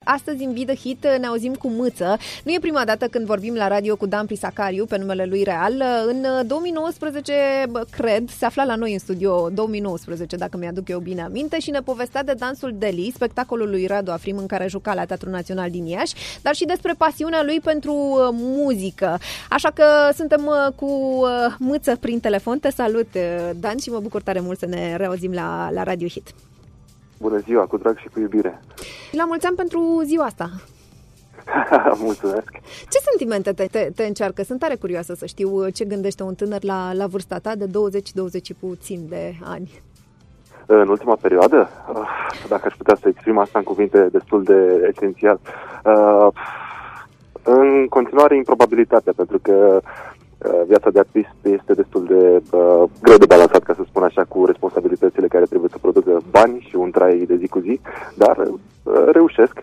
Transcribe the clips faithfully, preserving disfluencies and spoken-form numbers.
astăzi în Be The Hit ne auzim cu Mâță. Nu e prima dată când vorbim la radio cu Dan Prisacariu, pe numele lui real. În două mii nouăsprezece, cred, se afla la noi în studio, două mii nouăsprezece, dacă mi-aduc eu bine aminte, și ne povestea de Dansul Deli, spectacolul lui Radu Afrim în care juca la Teatrul Național din Iași, dar și despre pasiunea lui pentru muzică. Așa că suntem cu Mâță prin telefon. Te salut, Dan, și mă bucur tare mult să ne reauzim la, la Radio Hit. Bună ziua, cu drag și cu iubire. La mulți ani pentru ziua asta. Mulțumesc. Ce sentimente te, te, te încearcă? Sunt tare curioasă să știu ce gândește un tânăr la, la vârsta ta de douăzeci douăzeci puțin de ani. În ultima perioadă, dacă aș putea să exprim asta în cuvinte destul de esențial, în continuare improbabilitatea, pentru că viața de artist este destul de uh, greu de balansat, ca să spun așa, cu responsabilitățile care trebuie să producă bani și un trai de zi cu zi, dar uh, reușesc.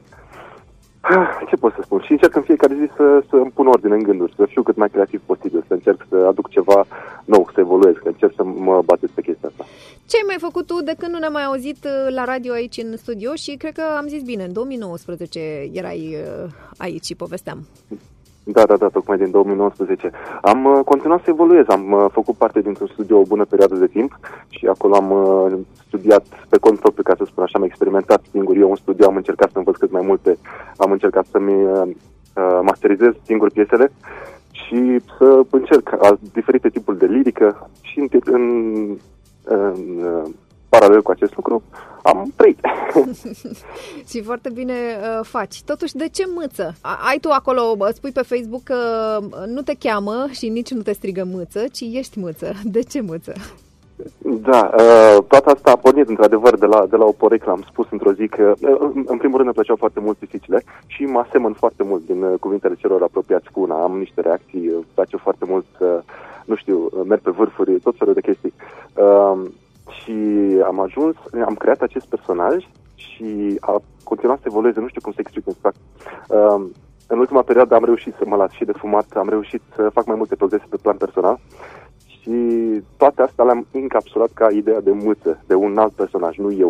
Ce pot să spun? Și încerc în fiecare zi să, să îmi pun ordine în gânduri, să fiu cât mai creativ posibil, să încerc să aduc ceva nou, să evoluez, să încerc să mă bazez pe chestia asta. Ce ai mai făcut tu de când nu ne-am mai auzit la radio aici în studio? Și cred că am zis bine, în două mii nouăsprezece erai aici și povesteam. Da, da, da, tocmai din două mii nouăsprezece. Am uh, continuat să evoluez, am uh, făcut parte dintr-un studio o bună perioadă de timp și acolo am uh, studiat pe cont propriu, ca să spun așa, am experimentat singur eu în studio, am încercat să învăț cât mai multe, am încercat să-mi uh, masterizez singur piesele și să încerc uh, diferite tipuri de lirică și în, în, în uh, paralel cu acest lucru am trăit. Și foarte bine uh, faci. Totuși, de ce Mâță? Ai tu acolo, spui pe Facebook că nu te cheamă și nici nu te strigă Mâță, ci ești Mâță. De ce Mâță? Da, uh, toată asta a pornit într-adevăr de la, de la o poreclă. Am spus într-o zi că, uh, în primul rând, îmi plăceau foarte mult pisicile și mă asemăn foarte mult din uh, cuvintele celor apropiați cu una. Am niște reacții, îmi place foarte mult, uh, nu știu, merg pe vârfuri, tot felul de chestii. Uh, Și am ajuns, am creat acest personaj și a continuat să evolueze, nu știu cum să explic exact. Uh, în ultima perioadă am reușit să mă las și de fumat, am reușit să fac mai multe progrese pe plan personal și toate astea le-am încapsulat ca ideea de Mâță, de un alt personaj, nu eu.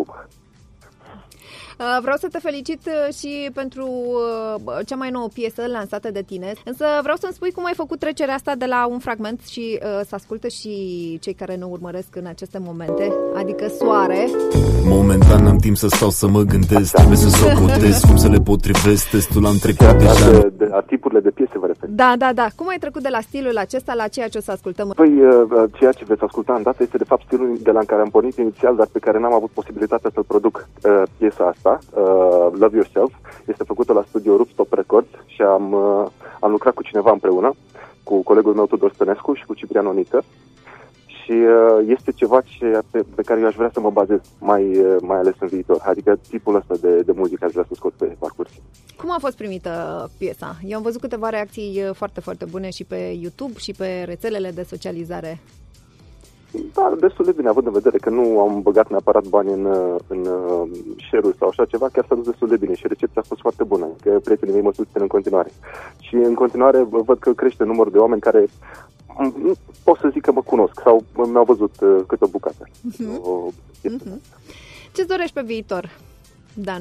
Vreau să te felicit și pentru cea mai nouă piesă lansată de tine, însă vreau să-mi spui cum ai făcut trecerea asta de la un fragment și uh, să asculte și cei care ne urmăresc în aceste momente, adică Soare. Momentan am timp să stau să mă gândesc, trebuie să socotesc cum să le potrivesc, testul am trecut deja. De, de, a tipurile de piese vă refer. Da, da, da. Cum ai trecut de la stilul acesta la ceea ce o să ascultăm? Păi, ceea ce veți asculta în dată este de fapt stilul de la care am pornit inițial, dar pe care n-am avut posibilitatea să-l produc. Uh, piesa asta, Uh, Love Yourself, este făcută la studio Rooftop Records și am, uh, am lucrat cu cineva împreună, cu colegul meu Tudor Stănescu și cu Ciprian Oniță și uh, este ceva ce, pe, pe care eu aș vrea să mă bazez mai, uh, mai ales în viitor, adică tipul ăsta de, de muzică aș vrea să scot pe parcurs. Cum a fost primită piesa? Eu am văzut câteva reacții foarte, foarte bune și pe YouTube și pe rețelele de socializare. Da, destul de bine, având în vedere că nu am băgat neapărat bani în, în share-uri sau așa ceva, chiar s-a dus destul de bine și recepția a fost foarte bună, că prietenii mei mă susțin în continuare. Și în continuare văd că crește numărul de oameni care, nu pot să zic că mă cunosc sau mi-au văzut câte o bucată. Uh-huh. O uh-huh. Ce-ți dorești pe viitor, Dan?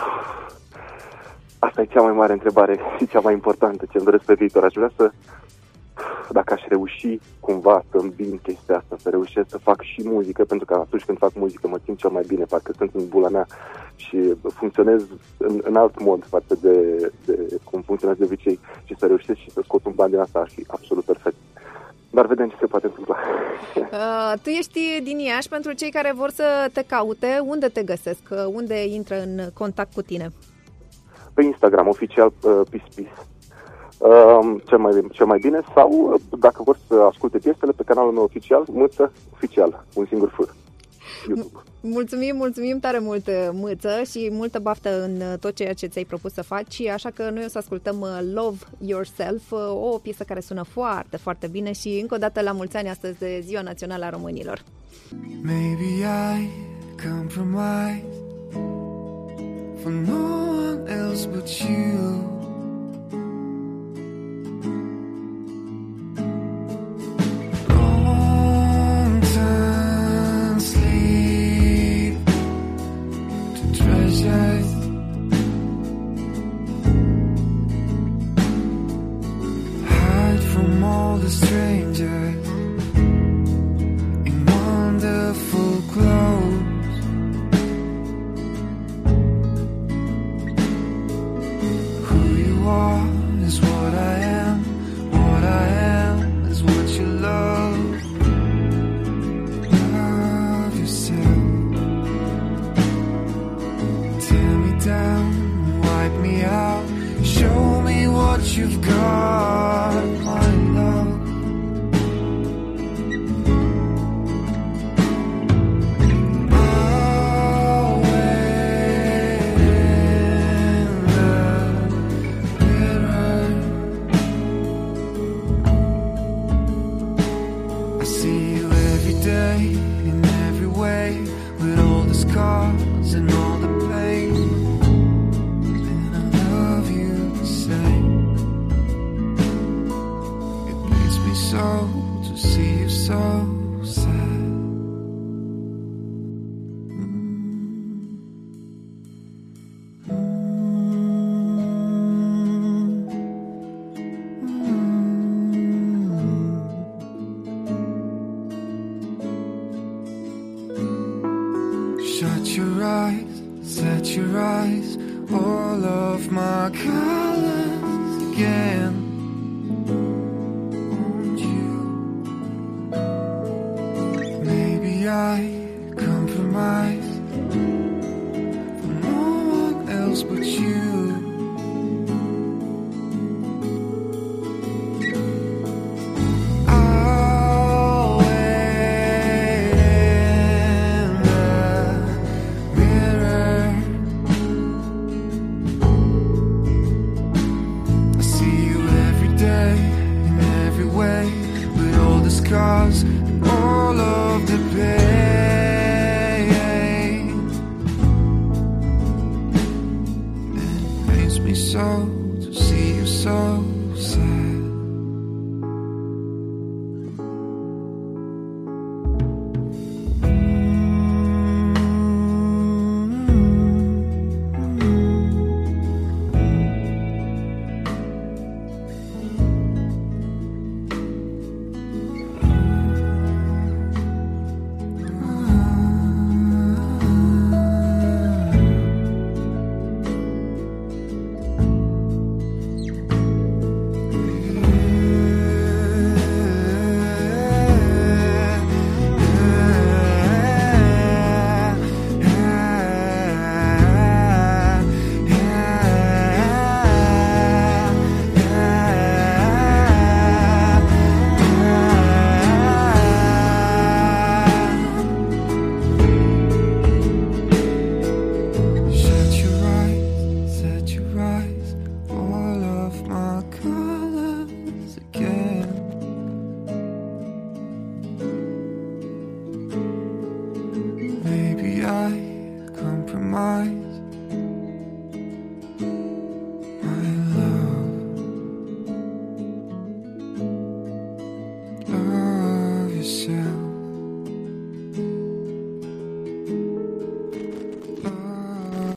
Asta e cea mai mare întrebare și cea mai importantă, ce-mi doresc pe viitor. Aș vrea să, dacă aș reuși cumva să îmbin chestia asta, să reușesc să fac și muzică, pentru că atunci când fac muzică mă simt cel mai bine, parcă sunt în bula mea și funcționez în, în alt mod față de, de cum funcționez de obicei și să reușesc și să scot un ban din asta ar fi absolut perfect. Dar vedem ce se poate întâmpla. Uh, tu ești din Iași, pentru cei care vor să te caute, unde te găsesc? Unde intră în contact cu tine? Pe Instagram, oficial uh, Peace Peace. Uh, cel, mai, cel mai bine, sau uh, dacă vor să asculte piesele pe canalul meu oficial, Mâță Oficial, un singur fâr. YouTube. Mulțumim, mulțumim tare mult, Mâță, și multă baftă în tot ceea ce ți-ai propus să faci, așa că noi o să ascultăm Love Yourself, o piesă care sună foarte, foarte bine și încă o dată la mulți ani astăzi de Ziua Națională a Românilor. Maybe I compromise for no one else but you. are is what I am. What I am is what you love. Love yourself. Tear me down, wipe me out. Show me what you've got, my love. Scars and all the pain, and I love you the same. It pains me so to see you so sad. Shut your eyes, set your eyes, all of my colors again. Won't you? Maybe I compromise for no one else but you. Scars and all of the pain, and it pains me so to see you so sad. Maybe I compromise